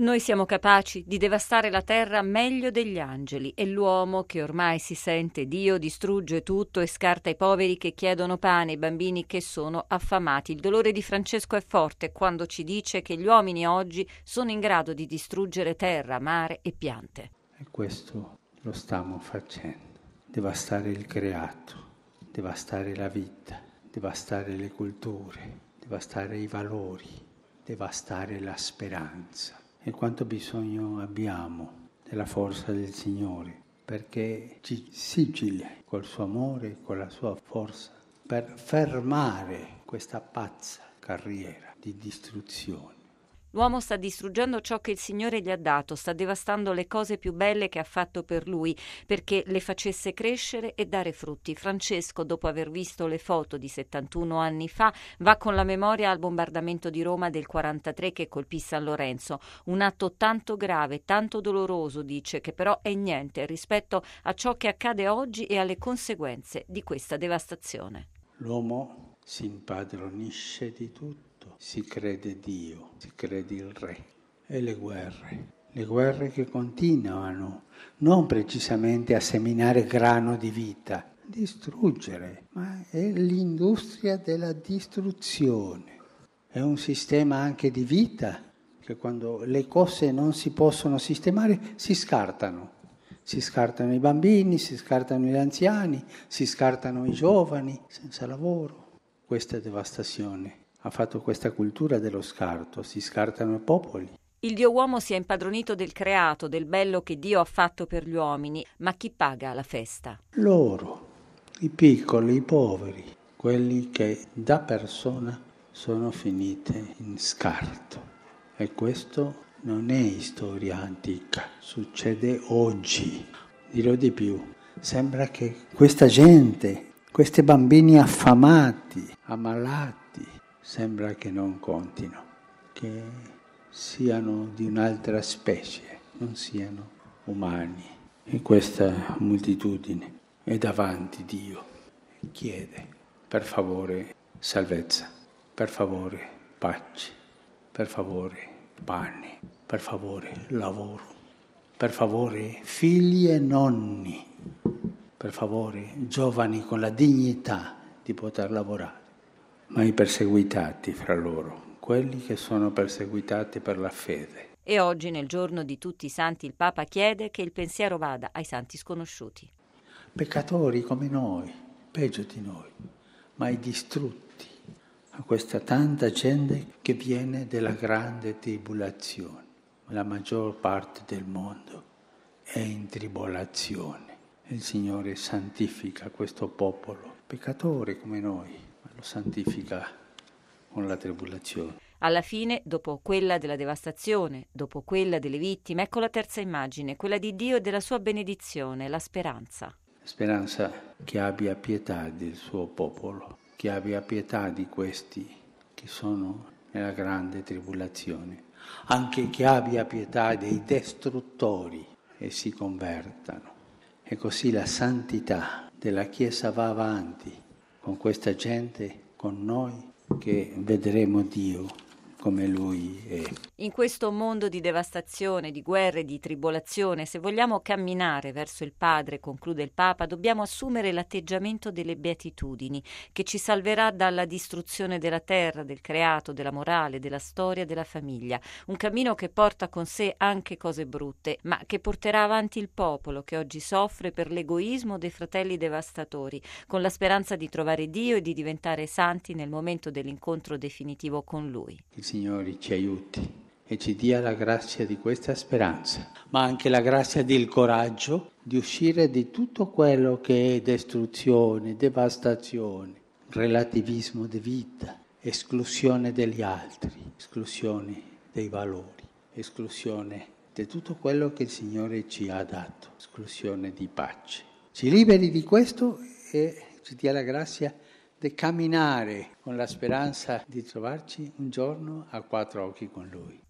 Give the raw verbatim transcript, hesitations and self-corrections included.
Noi siamo capaci di devastare la terra meglio degli angeli e l'uomo, che ormai si sente Dio, distrugge tutto e scarta i poveri che chiedono pane, i bambini che sono affamati. Il dolore di Francesco è forte quando ci dice che gli uomini oggi sono in grado di distruggere terra, mare e piante. E questo lo stiamo facendo. Devastare il creato, devastare la vita, devastare le culture, devastare i valori, devastare la speranza. E quanto bisogno abbiamo della forza del Signore, perché ci sigilli col suo amore, con la sua forza, per fermare questa pazza carriera di distruzione. L'uomo sta distruggendo ciò che il Signore gli ha dato, sta devastando le cose più belle che ha fatto per lui, perché le facesse crescere e dare frutti. Francesco, dopo aver visto le foto di settantuno anni fa, va con la memoria al bombardamento di Roma del quarantatré che colpì San Lorenzo. Un atto tanto grave, tanto doloroso, dice, che però è niente rispetto a ciò che accade oggi e alle conseguenze di questa devastazione. L'uomo si impadronisce di tutto. Si crede Dio, si crede il Re. E le guerre, le guerre che continuano, non precisamente a seminare grano di vita, a distruggere, ma è l'industria della distruzione. È un sistema anche di vita, che quando le cose non si possono sistemare, si scartano. Si scartano i bambini, si scartano gli anziani, si scartano i giovani senza lavoro. Questa devastazione ha fatto questa cultura dello scarto, si scartano i popoli. Il Dio uomo si è impadronito del creato, del bello che Dio ha fatto per gli uomini, ma chi paga la festa? Loro, i piccoli, i poveri, quelli che da persona sono finite in scarto. E questo non è storia antica, succede oggi. Dirò di più, sembra che questa gente, questi bambini affamati, ammalati, sembra che non contino, che siano di un'altra specie, non siano umani. E questa moltitudine è davanti Dio e chiede, per favore, salvezza, per favore, pace, per favore, pane, per favore, lavoro, per favore, figli e nonni, per favore, giovani con la dignità di poter lavorare. Ma i perseguitati fra loro, quelli che sono perseguitati per la fede. E oggi, nel giorno di tutti i santi, il Papa chiede che il pensiero vada ai santi sconosciuti. Peccatori come noi, peggio di noi, ma i distrutti, a questa tanta gente che viene della grande tribolazione. La maggior parte del mondo è in tribolazione. Il Signore santifica questo popolo, peccatori come noi, lo santifica con la tribolazione. Alla fine, dopo quella della devastazione, dopo quella delle vittime, ecco la terza immagine, quella di Dio e della sua benedizione, la speranza. La speranza che abbia pietà del suo popolo, che abbia pietà di questi che sono nella grande tribolazione, anche che abbia pietà dei distruttori e si convertano. E così la santità della Chiesa va avanti con questa gente, con noi, che vedremo Dio come Lui è. In questo mondo di devastazione, di guerre, di tribolazione, se vogliamo camminare verso il Padre, conclude il Papa, dobbiamo assumere l'atteggiamento delle beatitudini, che ci salverà dalla distruzione della terra, del creato, della morale, della storia, della famiglia. Un cammino che porta con sé anche cose brutte, ma che porterà avanti il popolo che oggi soffre per l'egoismo dei fratelli devastatori, con la speranza di trovare Dio e di diventare santi nel momento dell'incontro definitivo con Lui. Il Signore ci aiuti e ci dia la grazia di questa speranza, ma anche la grazia del coraggio di uscire di tutto quello che è distruzione, devastazione, relativismo di vita, esclusione degli altri, esclusione dei valori, esclusione di tutto quello che il Signore ci ha dato, esclusione di pace. Ci liberi di questo e ci dia la grazia di camminare con la speranza di trovarci un giorno a quattro occhi con Lui.